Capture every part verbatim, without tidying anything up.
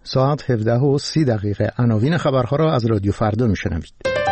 ساعت هفده و سی دقیقه. عناوین خبرها را از رادیو فردا میشنوید.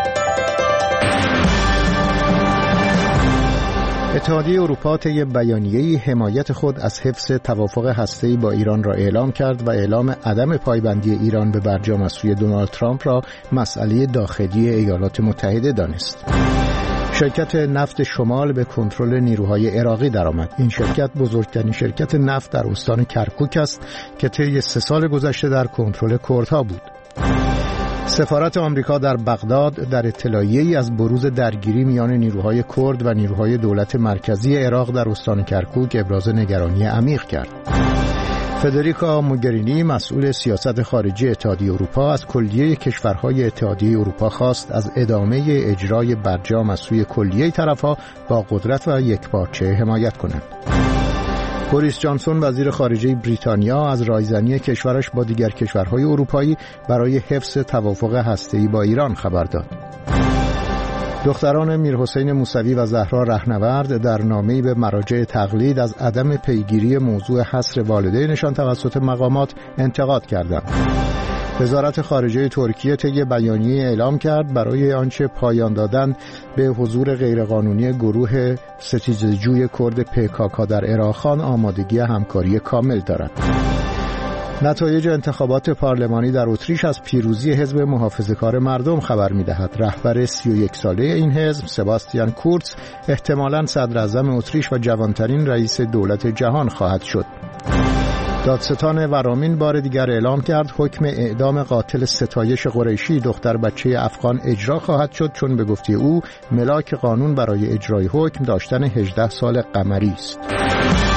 اتحادیه اروپا طی بیانیه‌ای حمایت خود از حفظ توافق هسته‌ای با ایران را اعلام کرد و اعلام عدم پایبندی ایران به برجام از سوی دونالد ترامپ را مسئله داخلی ایالات متحده دانست. شرکت نفت شمال به کنترل نیروهای عراقی درآمد. این شرکت بزرگترین شرکت نفت در استان کرکوک است که طی سه سال گذشته در کنترل کردها بود. سفارت آمریکا در بغداد در اطلاعیه‌ای از بروز درگیری میان نیروهای کرد و نیروهای دولت مرکزی عراق در استان کرکوک ابراز نگرانی عمیق کرد. فدریکا موگرینی مسئول سیاست خارجی اتحادیه اروپا از کلیه کشورهای اتحادیه اروپا خواست از ادامه اجرای برجام از سوی کلیه طرفها با قدرت و یکپارچه حمایت کنند. بوریس جانسون وزیر خارجه بریتانیا از رایزنی کشورش با دیگر کشورهای اروپایی برای حفظ توافق هسته‌ای با ایران خبر داد. دختران میرحسین موسوی و زهرا رهنورد در نامه‌ای به مراجع تقلید از عدم پیگیری موضوع حصر والدینشان توسط مقامات انتقاد کردند. وزارت خارجه ترکیه طی بیانیه اعلام کرد برای آنچه پایان دادن به حضور غیرقانونی گروه ستیزجوی کرد پیکاکا در عراق آمادگی همکاری کامل دارد. نتایج انتخابات پارلمانی در اتریش از پیروزی حزب محافظه‌کار مردم خبر می‌دهد. رهبر سی و یک ساله این حزب سباستیان کورتز احتمالاً صدر اعظم اتریش و جوانترین رئیس دولت جهان خواهد شد. دادستان ورامین بار دیگر اعلام کرد حکم اعدام قاتل ستایش قریشی دختر بچه افغان اجرا خواهد شد، چون به گفته او ملاک قانون برای اجرای حکم داشتن هجده سال قمری است.